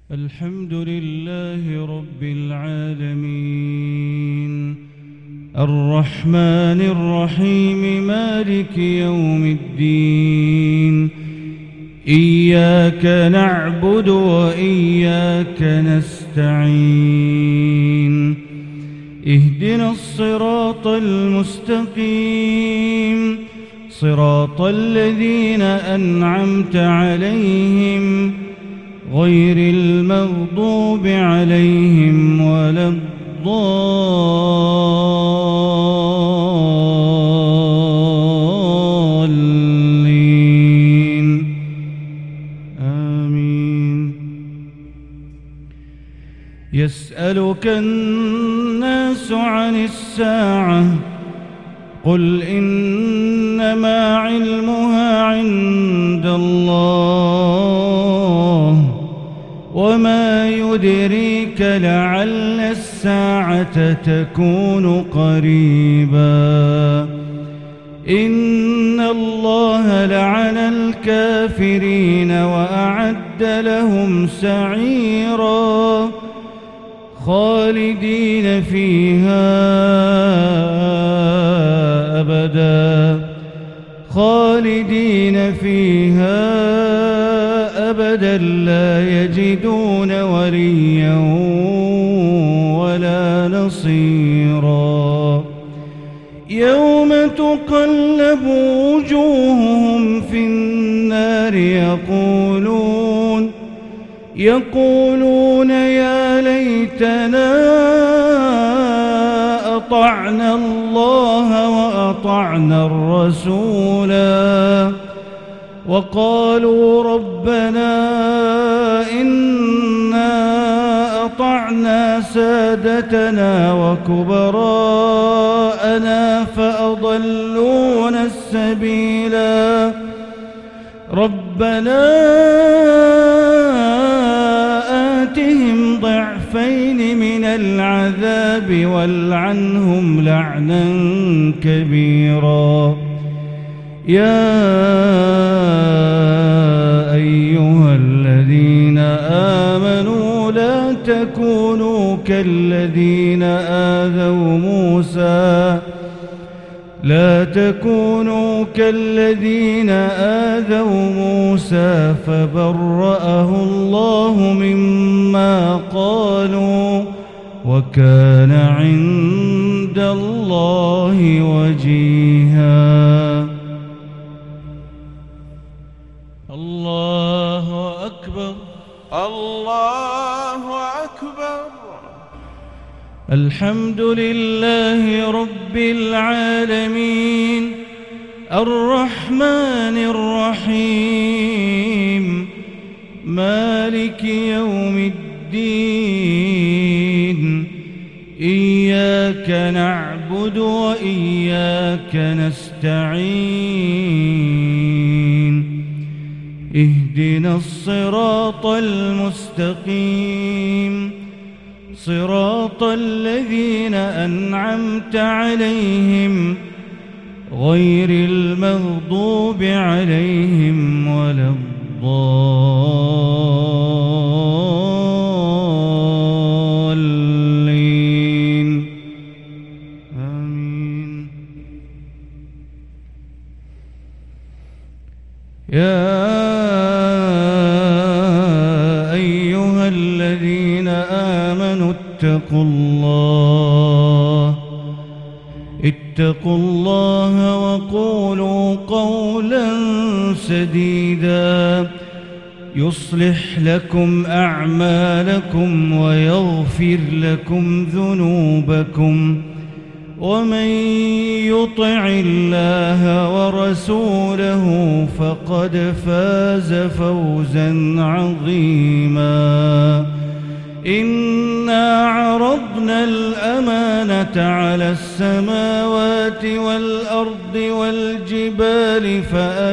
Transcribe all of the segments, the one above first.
الحمد لله رب العالمين الرحمن الرحيم مالك يوم الدين إياك نعبد وإياك نستعين اهدنا الصراط المستقيم صراط الذين أنعمت عليهم غير المغضوب عليهم ولا الضالين آمين. يسألك الناس عن الساعة قل إنما علمها عند الله وما يدريك لعل الساعة تكون قريبا إن الله لعن الكافرين وأعد لهم سعيرا خالدين فيها أبدا لا يجدون وليا ولا نصيرا يوم تقلب وجوههم في النار يقولون يا ليتنا أطعنا الله وأطعنا الرسولا وقالوا ربنا إنا أطعنا سادتنا وكبراءنا فأضلونا السبيلا ربنا آتهم ضعفين من العذاب والعنهم لعنا كبيرا يا أيها الذين آمنوا لا تكونوا كالذين آذوا موسى فبرأه الله مما قالوا وكان عند الله وجيها. الله أكبر الله أكبر. الحمد لله رب العالمين الرحمن الرحيم مالك يوم الدين إياك نعبد وإياك نستعين اهدنا الصراط المستقيم صراط الذين أنعمت عليهم غير المغضوب عليهم ولا الضالين آمين. يا أيها الذين آمنوا اتقوا الله وقولوا قولا سديدا يصلح لكم أعمالكم ويغفر لكم ذنوبكم ومن يطع الله ورسوله فقد فاز فوزا عظيما. إنا عرضنا الأمانة على السماوات والأرض والجبال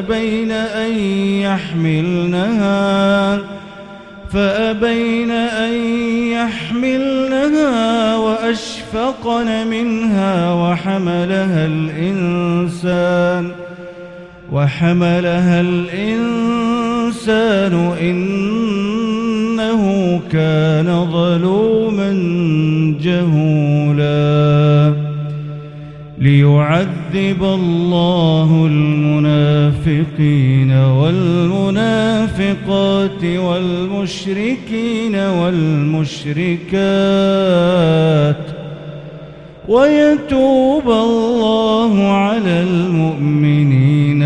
فأبين أن يحملنها وأشفقن منها وحملها الإنسان إنه كان ظلوما جهولا ليعذب الله المنافقين والمنافقات والمشركين والمشركات ويتوب الله على المؤمنين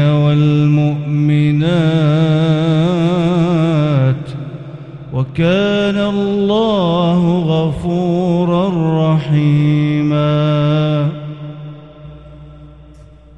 والمؤمنات وكان الله غفورا